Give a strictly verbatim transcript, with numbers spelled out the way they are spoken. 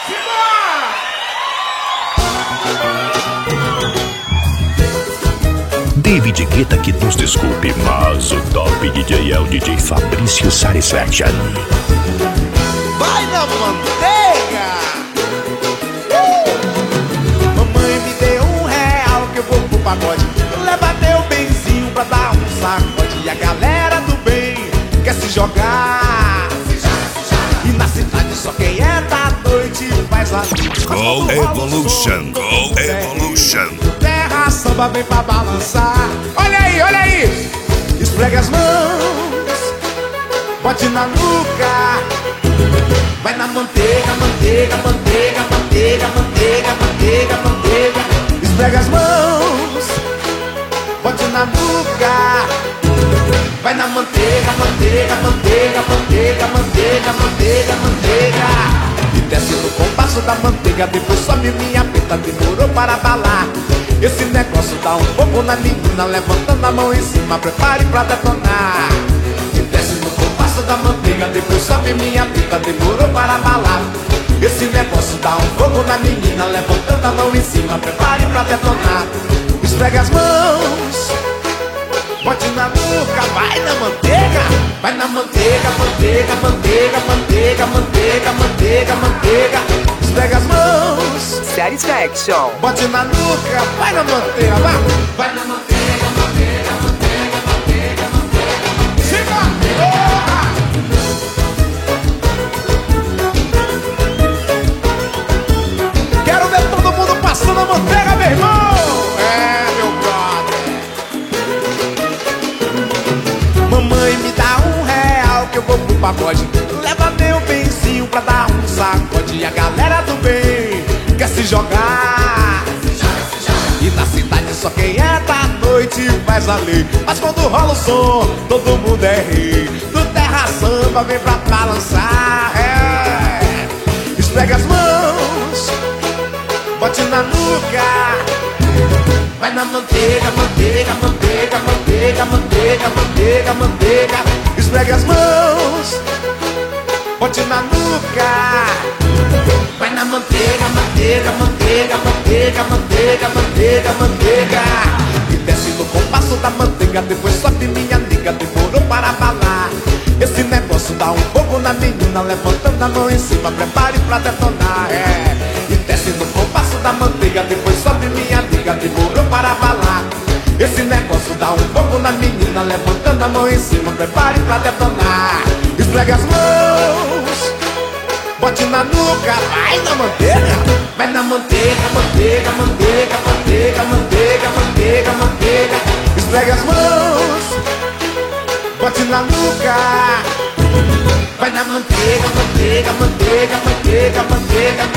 David Guetta que nos desculpe, mas o top D J é o D J Fabrício Satisfaction. Vai na manteiga! uh! Mamãe me deu um real que eu vou pro pagode. Leva teu benzinho pra dar um sacode. E a galera do bem quer se jogar. E na cidade só quem é da noite faz a noite. Go Evolution, Go Evolution. Terra samba vem pra balançar. Olha aí, olha aí. Esfrega as mãos, bote na nuca. Vai na manteiga, manteiga, manteiga, manteiga, manteiga, manteiga, manteiga. Esfrega as mãos, bote na nuca. Vai na manteiga, manteiga, manteiga, manteiga, manteiga, manteiga, manteiga. E desce no compasso da manteiga, depois some minha peta, demorou para balar. Esse negócio dá um pouco na menina, levantando a mão em cima, prepare pra detonar. E desce no compasso da manteiga, depois sobe minha pica, demorou para balar. Esse negócio dá um fogo na menina, levantando a mão em cima, prepare pra detonar. Esfrega as mãos, bote na nuca, vai na manteiga. Vai na manteiga, manteiga, manteiga, manteiga, manteiga, manteiga, manteiga. Esfrega as mãos, Satisfaction. bote na nuca, vai na manteiga, vai. Vai na manteiga, manteiga, manteiga, manteiga, manteiga. Siga! Porra! Quero ver todo mundo passando a manteiga, meu irmão. É, meu brother. Mamãe me dá um real que eu vou pro pagode. Leva meu benzinho pra dar um sacode. E a galera do bem quer se jogar. E na cidade só quem é da noite faz a lei. Mas quando rola o som, todo mundo é rei. Do terra samba vem pra balançar. É. Esfrega as mãos, bote na nuca. Vai na manteiga, manteiga, manteiga, manteiga, manteiga, manteiga, manteiga. Esfrega as mãos, bote na nuca. Vai na manteiga, manteiga, manteiga, manteiga, manteiga, manteiga, manteiga. E desce no compasso da manteiga, depois sobe minha amiga, demorou para balar. Esse negócio dá um fogo na menina, levantando a mão em cima, prepare pra detonar. É. E desce no compasso da manteiga, depois sobe minha amiga, demorou para balar. Esse negócio dá um fogo na menina, levantando a mão em cima, prepare pra detonar. Esfrega as mãos, bote na nuca, vai na manteiga. Vai na manteiga, manteiga, manteiga, manteiga, manteiga, manteiga, manteiga. Esfrega as mãos, bote na nuca. Vai na manteiga, manteiga, manteiga, manteiga, manteiga,